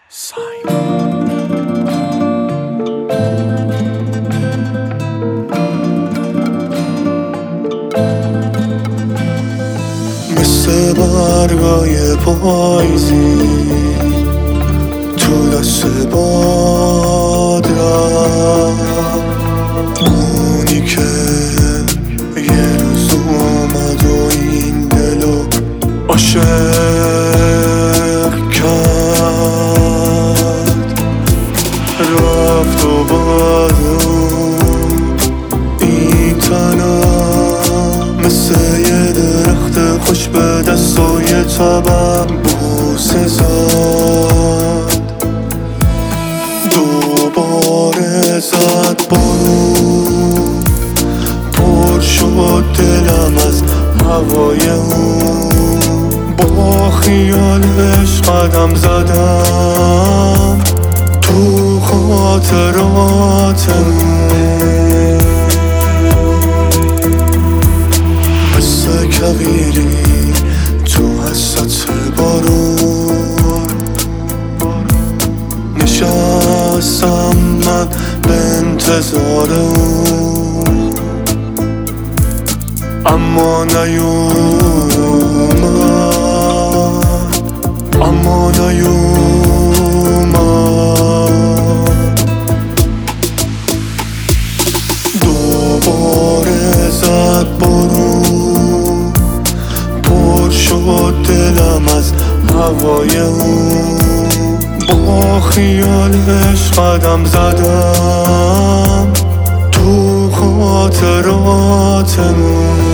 مثل برگای پاییزی تو دست باد رفت، اونی که یه روز اومد و این دلو عاشق کرد، رفت و بعدم این تنها مثل یه درخت خوش به دست و یه تبم بوسه زد، دوباره زد بارون، پر شد دلم از هوای اون، با خیالش قدم زدم تو خاطراتمون، مثل کویری تو حسرت بارون نشستم من به انتظار اون، اما نیومد، دوباره زد بارون، پر شد دلم از هوای اون، با خیالش قدم زدم تو خاطراتمون.